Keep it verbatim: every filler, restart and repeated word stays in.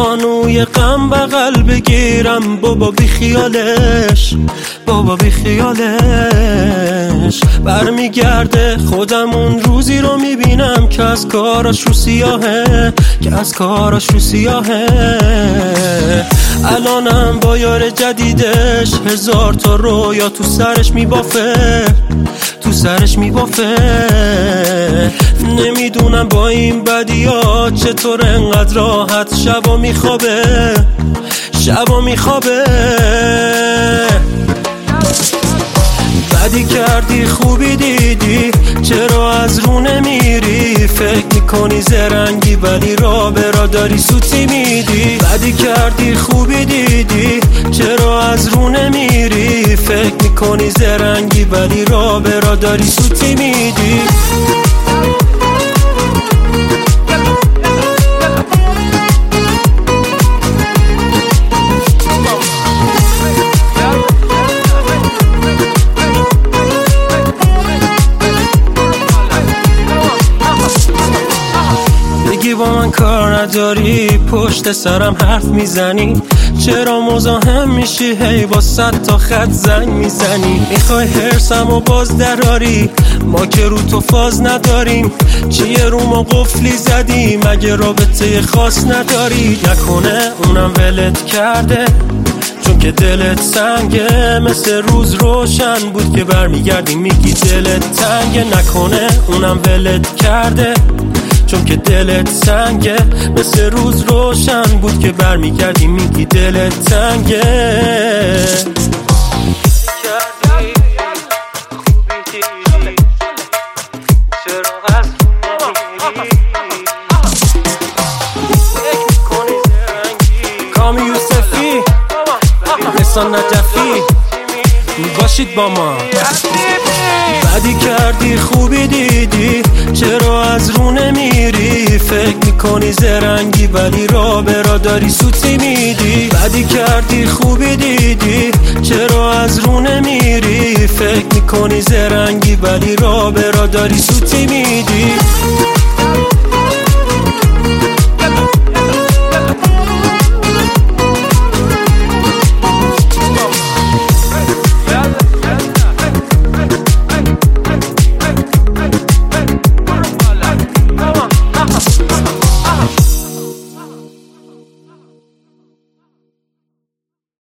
زانوی غم بغل بگیرم، بابا بی خیالش، بابا بی خیالش. برمیگرده خودم اون روزی رو میبینم که از کاراش رو سیاهه، که از کاراش رو سیاهه. الانم با یار جدیدش هزار تا رویا تو سرش میبافه، تو سرش میبافه. نمیدونم با این بدیات چطور انقدر راحت شبا میخوابه، شبا میخوابه. بدی کردی خوبی دیدی، چرا از رو نمیری؟ فکر میکنی زرنگی ولی را به را داری سوتی میدی. بدی کردی خوبی دیدی، چرا از رو نمیری؟ فکر میکنی زرنگی ولی را به را داری سوتی میدی. با من کار نداری، پشت سرم حرف میزنی، چرا مزاحم میشی؟ هی با صد تا خط زنگ میزنی. میخوای حرسم و باز دراری، ما که رو تو فاز نداریم. چیه رو ما قفلی زدی؟ مگه رابطه خاص نداری؟ نکنه اونم ولت کرده چون که دلت سنگه، مثل روز روشن بود که برمیگردی میگی دلت تنگه. نکنه اونم ولت کرده چون که دلت سنگه، مثل روز روشن بود که برمیگردی میگی دلت تنگه. کامی یوسفی، احسان نجفی، باشید با ما. بدی کردی خوبی دیدی، چرا از رو نمیری؟ فکر میکنی زرنگی ولی را به را داری سوتی میدی. بدی کردی خوبی دیدی، چرا از رو نمیری؟ فکر میکنی زرنگی ولی را به را داری سوتی میدی.